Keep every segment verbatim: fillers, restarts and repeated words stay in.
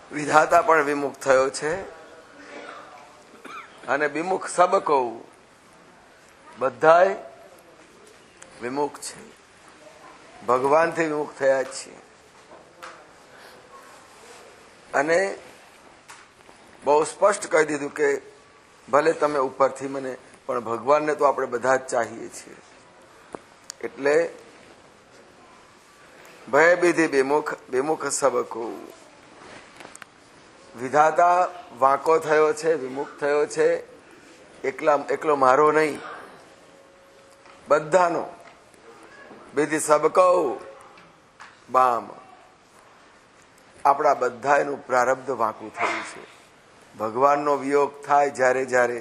વિધાતા પણ વિમુખ થયો છે અને વિમુખ સબ કહું બધાય વિમુખ છે. ભગવાનથી વિમુખ થયા છીએ અને બહુ સ્પષ્ટ કહી દીધું કે ભલે તમે ઉપરથી મને પણ ભગવાનને તો આપણે બધા જ ચાહીએ છીએ. એટલે ભય વિધિ વિમુખ વિમુખ સબકો. વિધાતા વાંકો થયો છે, વિમુખ થયો છે, એકલા એકલો મારો નહીં, બધાનો. વિધિ સબકો બામ. આપણા બધા એનું પ્રારબ્ધ વાંકું થયું છે. ભગવાનનો વિયોગ થાય જ્યારે જ્યારે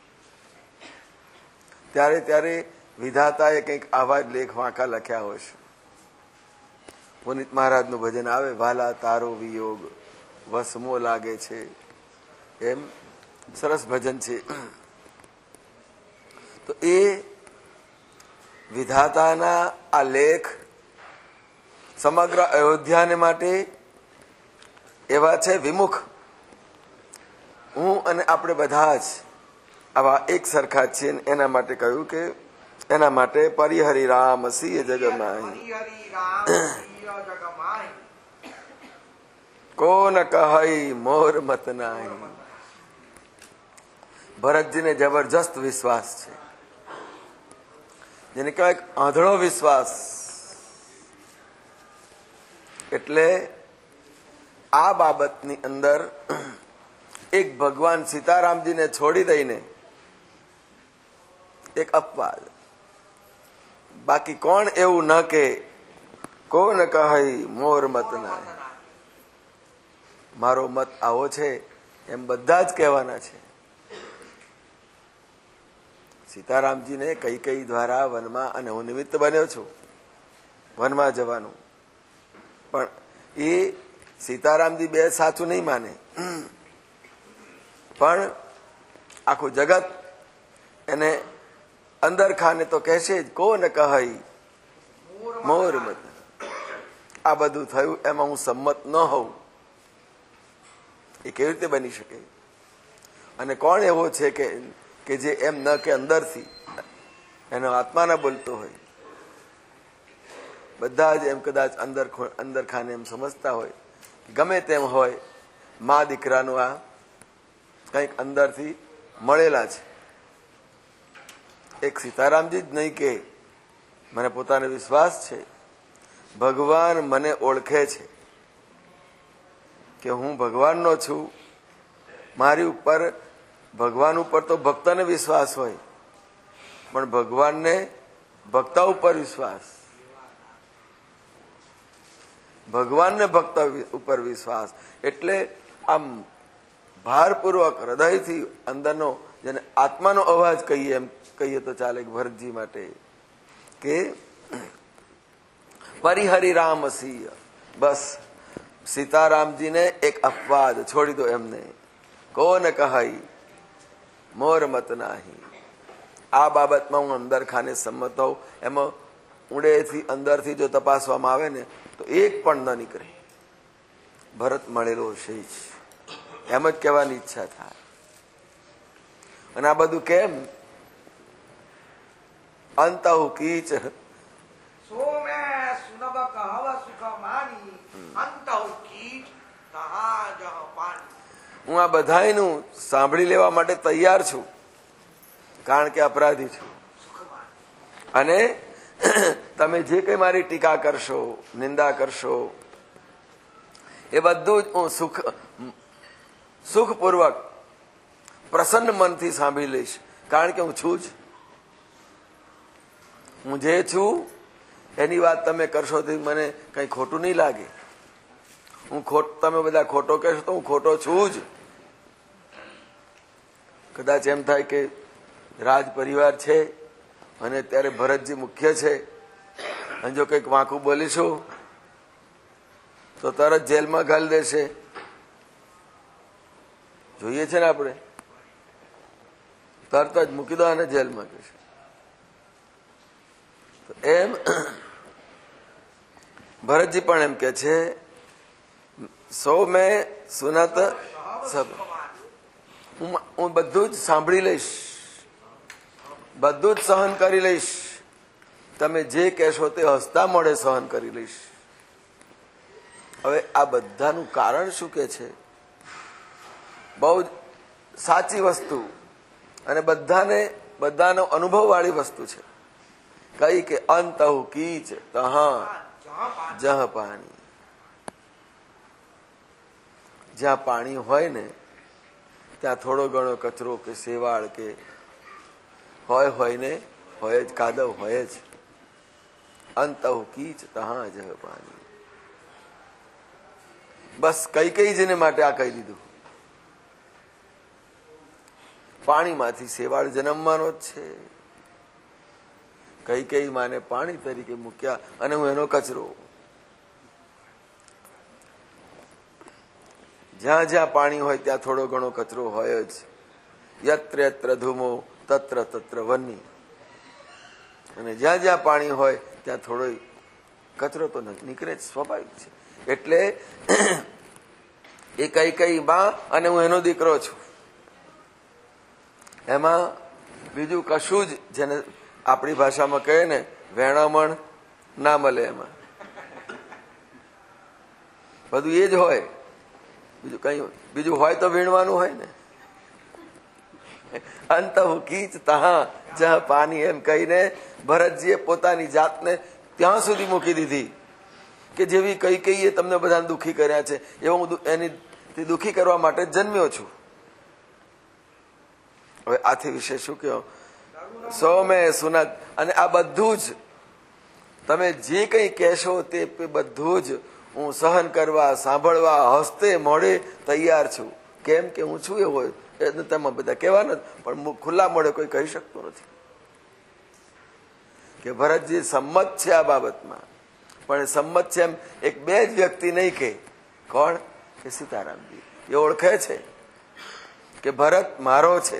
ત્યારે ત્યારે વિધાતાએ કંઈક આવા જ લેખ વાંકા લખ્યા હોય છે. પુનિત મહારાજનું ભજન આવે, વાલા તારો વિયોગ વસમો લાગે છે, એમ સરસ ભજન છે. તો એ વિધાતાના આ લેખ સમગ્ર અયોધ્યાને માટે એવા છે વિમુખ. હું અને આપણે બધા જ આવા એક સરખા છીએ. એના માટે કહ્યું કે એના માટે પરિહરિ રામ સિંહ જગમાહી કોન કહી મોર મત નાહી. ભરતજીને જબરજસ્ત વિશ્વાસ છે, જેને કહેવાય આંધળો વિશ્વાસ. એટલે આ બાબતની અંદર એક ભગવાન સીતારામજીને છોડી દઈને એક અપવાદ. બાકી કોણ એવું ન કે કોણ કહી મોર મત ના. મારો મત આવો છે એમ બધા જ કહેવાના છે. સીતારામજીને કઈ કઈ દ્વારા વનમાં, અને હું નિમિત્ત બન્યો છું વનમાં જવાનું, પણ એ સીતારામજી બે સાચું નહીં માને, પણ આખું જગત એને અંદર ખાને તો કહેશે જ કોણ કહી મોર મત. આ બધું થયું એમાં હું સંમત ન હોઉં એ કેવી રીતે બની શકે? અને કોણ એવો છે કે કે જે એમ ન કે અંદરથી એનો આત્મા ન બોલતો હોય? બધા જ એમ કદાચ અંદર અંદર ખાને એમ સમજતા હોય, ગમે તેમ હોય, મા દીકરાનું આ કંઈક અંદરથી મળેલા છે. એક સીતારામજી જ નહીં કે મને પોતાનો વિશ્વાસ છે, ભગવાન મને ઓળખે છે કે હું ભગવાનનો છું. મારી ઉપર, ભગવાન ઉપર તો ભક્તને વિશ્વાસ હોય, પણ ભગવાનને ભક્તા ઉપર વિશ્વાસ, ભગવાનને ભક્ત ઉપર વિશ્વાસ. એટલે આમ ભારપૂર્વક હૃદયથી અંદરનો, જેને આત્માનો અવાજ કહીએ એમ કહીએ તો ચાલે, ભરતજી માટે કે પરિહરિ રામ સિંહ. બસ સીતારામજીને એક અપવાદ છોડી દો એમને. કોન કહી મોર મત નાહી. આ બાબતમાં હું અંદર ખાને સંમત હોઉં. એમાં ઊંડેથી અંદરથી જો તપાસવામાં આવે ને તો એક પણ ન નીકળે. ભરત મળેલો છે જ, એમ જ કહેવાની ઈચ્છા થાય. અને આ બધું કેમ? અંતહુ કીચ હું આ બધાયનું સાંભળી લેવા માટે તૈયાર છું, કારણ કે અપરાધી છું. અને તમે જે કંઈ મારી ટીકા કરશો, નિંદા કરશો, એ બધું જ હું સુખ સુખપૂર્વક પ્રસન્ન મનથી સાંભળી લઈશ, કારણ કે હું છું જ. હું જે છું એની વાત તમે કરશો તો મને કંઈ ખોટું નહીં લાગે. હું ખોટ તમે બધા ખોટો કહેશો તો હું ખોટો છું જ. કદાચ એમ થાય કે રાજ પરિવાર છે અને ત્યારે ભરતજી મુખ્ય છે, અને જો કંઈક વાંકું બોલીશું તો તરત જેલમાં ઘાલી દેશે. જોઈએ છે ને આપણે, તરત જ મૂકી દો અને જેલમાં કહેશે. એમ ભરતજી પણ એમ કે છે સો મેં સુનત સબ, હું હું બધું જ સાંભળી લઈશ, બધું જ સહન કરી લઈશ. તમે જે કહેશો તે હસતા મોઢે સહન કરી લઈશ. હવે આ બધાનું કારણ શું કે છે? બહુ જ સાચી વસ્તુ અને બધાને બધાનો અનુભવ વાળી વસ્તુ છે. કઈ કે અંતહુ કીચ તહા જહ પાણી. જ્યાં પાણી હોય ને ત્યાં થોડો ઘણો કચરો કે શેવાળ કે હોય હોય ને હોય જ, કાદવ હોય જ. અંતહુ કીચ તહા જહ પાણી. બસ કઈ કઈ જેને માટે આ કહી દીધું. પાણીમાંથી શેવાળ જન્મવાનો જ છે. કઈ કઈ માને પાણી તરીકે મૂક્યા અને હું એનો કચરો. જ્યાં જ્યાં પાણી હોય ત્યાં થોડો ઘણો કચરો હોય જ. યત્ર યત્ર ધૂમો તત્ર તત્ર વન્ની. અને જ્યાં જ્યાં પાણી હોય ત્યાં થોડો કચરો તો નીકળે જ, સ્વાભાવિક છે. એટલે એ કઈ કઈ માં અને હું એનો દીકરો છું. એમાં બીજું કશું જ, જેને આપણી ભાષામાં કહે ને વેણામણ ના મળે. એમાં બધું એ જ હોય, બીજું કઈ બીજું હોય તો વીણવાનું હોય ને. અંતહુ કીચ તહા જહ પાણી એમ કહીને ભરતજીએ પોતાની જાતને ત્યાં સુધી મૂકી દીધી કે જેવી કઈ કઈ તમને બધાને દુઃખી કર્યા છે એવો હું એની દુઃખી કરવા માટે જન્મ્યો છું. હવે આથી વિશે શું કહો? સો મેં સુનત. અને આ બધું જ તમે જે કંઈ કહેશો તે બધું જ હું સહન કરવા, સાંભળવા, હસ્તે મોઢે તૈયાર છું. કેમ કે હું છું એવો એ તમે બધા કહેવાના, પણ ખુલ્લા મોઢે કોઈ કહી શકતું નથી કે ભરતજી સંમત છે આ બાબતમાં. પણ સંમત છે એમ એક બે જ વ્યક્તિ નહીં કે. કોણ? કે સીતારામજી. એ ઓળખે છે કે ભરત મારો છે.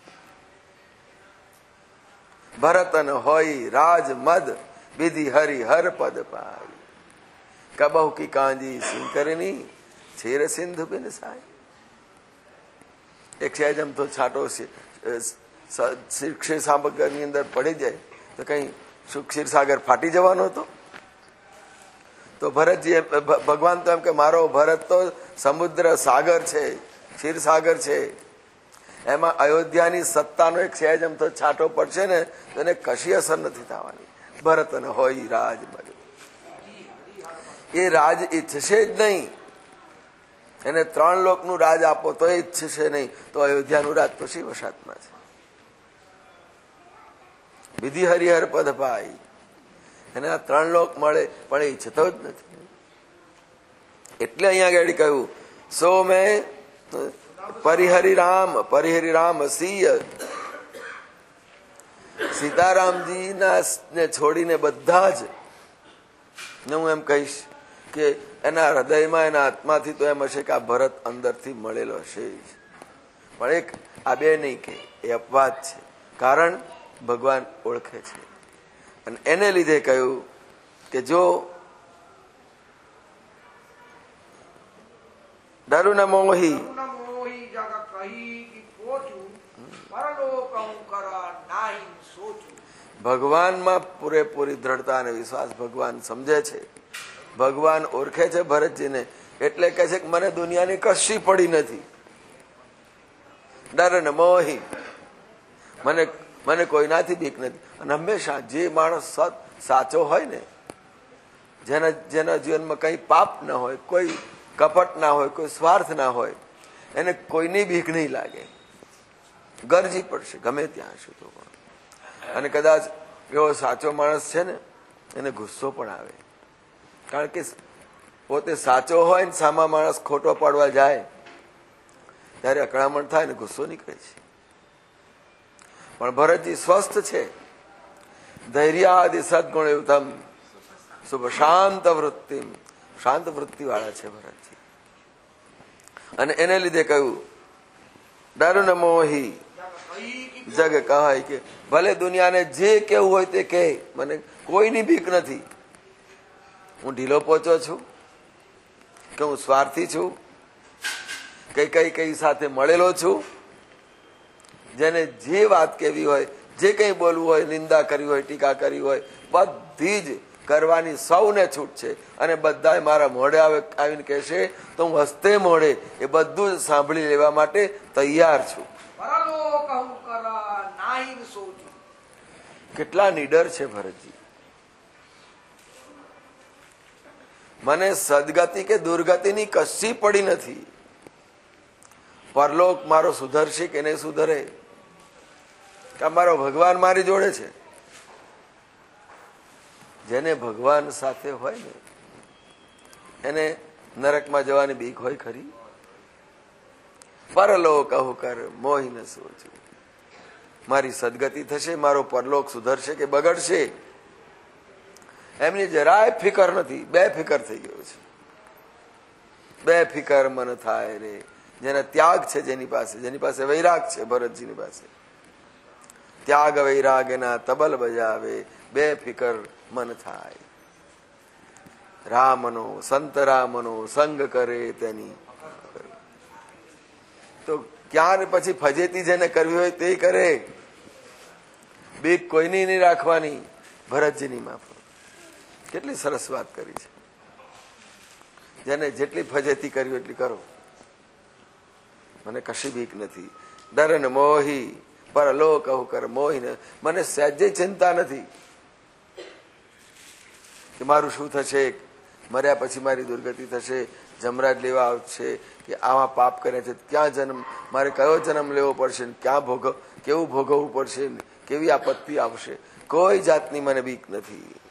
ભરતન હોય રાજ મદ વિધિ હરિ હર પદ પાય. કબહુ કી કાંજી સિંકરની છેર સિંધુ બિન સાય. એક સહેજમ તો છાંટો ક્ષીરસાગર ની અંદર પડી જાય તો કઈ ક્ષીરસાગર ફાટી જવાનો હતો? તો ભરતજી ભગવાન તો એમ કે મારો ભરત તો સમુદ્ર સાગર છે, ક્ષીરસાગર છે. એમાં અયોધ્યાની સત્તાનો એક સહેજમ તો છાંટો પડશે ને તો એને કશી અસર નથી થવાની. ભરત અને હોય રાજ બને. એ રાજ ઈચ્છશે જ નહીં. એને ત્રણ લોકનું રાજ આપો તો એ ઈચ્છશે નહીં. તો અયોધ્યાનું રાજ તો શી વસાતમાં છે? વિધિ હરિહર પદ પાય. એને આ ત્રણ લોક મળે પણ એ ઈચ્છતો જ નથી. એટલે અહીંયા આગળ કહ્યું સો મેં પરિહરિ રામ પરિહરિ રામ સિંહ. સીતારામજી ના ને છોડીને બધા જ ને હું એમ કહીશ કે એના હૃદયમાં એના આત્માથી તો એમ હશે કે આ ભરત અંદરથી મળેલો હશે. પણ એક આ બે નહીં કે એ અપવાદ છે. કારણ ભગવાન ઓળખે છે અને એને લીધે કહ્યું કે જો ડરુ ન મોહી ભગવાનમાં પૂરેપૂરી દ્રઢતા અને વિશ્વાસ ભગવાન સમજે છે. ભગવાન ઓળખે છે ભરતજીને એટલે કહે છે કે મને દુનિયાની કશી પડી નથી. ડર ને મોહી, મને મને કોઈનાથી બીક નથી. અને હંમેશા જે માણસ સત સાચો હોય ને, જેના જેના જીવનમાં કંઈ પાપ ના હોય, કોઈ કપટ ના હોય, કોઈ સ્વાર્થ ના હોય, એને કોઈની બીક નહીં લાગે. ગરજી પડશે ગમે ત્યાં હશે તો પણ. અને કદાચ એવો સાચો માણસ છે ને એને ગુસ્સો પણ આવે. કારણ કે પોતે સાચો હોય ને સામા માણસ ખોટો પાડવા જાય ત્યારે અકળામણ થાય ને ગુસ્સો નીકળે છે. પણ ભરતજી સ્વસ્થ છે. ધૈર્યાદિ સદગુણ યુતમ શુભ શાંત વૃત્તિ. શાંત વૃત્તિ વાળા છે ભરતજી. અને એને લીધે કહ્યું ડર ન મોહી જગ કહાય કે ભલે દુનિયાને જે કેવું હોય તે કહે, મને કોઈની બીક નથી. હું ઢીલો પહોંચ્યો છું કે હું સ્વાર્થી છું, કઈ કઈ કઈ સાથે મળેલો છું. જેને જે વાત કહેવી હોય, જે કંઈ બોલવું હોય, નિંદા કરવી હોય, ટીકા કરવી હોય, બધી જ કરવાની સૌને છૂટ છે. અને બધા મારા મોઢે આવે આવીને કહેશે તો હું હસ્તે મોઢે એ બધું જ સાંભળી લેવા માટે તૈયાર છું. કેટલા નીડર છે ભરતજી. મને સદગતિ કે દુર્ગતિની કશી પડી નથી. પરલોક મારો સુધરશે કે નહીં સુધરે, કે મારો ભગવાન મારી જોડે છે. જેને ભગવાન સાથે હોય ને એને નરકમાં જવાની બીક હોય ખરી? પરલોક અહુકર મોહી ન સોચું. મારી સદગતિ થશે, મારો પરલોક સુધરશે કે બગડશે, એમની જરાય ફિકર નથી. બે ફિકર થઈ ગયો છે. બે ફિકર મન થાય રે. જેને ત્યાગ છે, જેની પાસે જેની પાસે વૈરાગ છે, ભરતજીની પાસે ત્યાગ વૈરાગ એના તબલ બજાવે, બે ફિકર મન થાય. રામનો સંત રામનો સંગ કરે તેની. તો ક્યાં પછી ફજેતી જેને કરવી હોય તે કરે. બીક કોઈની નહીં રાખવાની. ભરતજીની માફ કેટલી સરસ વાત કરી છે. જેને જેટલી ફજેતી કરવી એટલી કરો. મને કશી બીક નથી. ડર ને મોહી પરલોક અહુકર મોહીને મને સહેજે ચિંતા નથી કે મારું શું થશે, મર્યા પછી મારી દુર્ગતિ થશે, જમરાજ લેવા આવશે કે આવા પાપ કરે છે, ક્યાં જન્મ મારે કયો જન્મ લેવો પડશે, ક્યાં ભોગ કેવું ભોગવવું પડશે, કેવી આપત્તિ આવશે. કોઈ જાતની મને બીક નથી.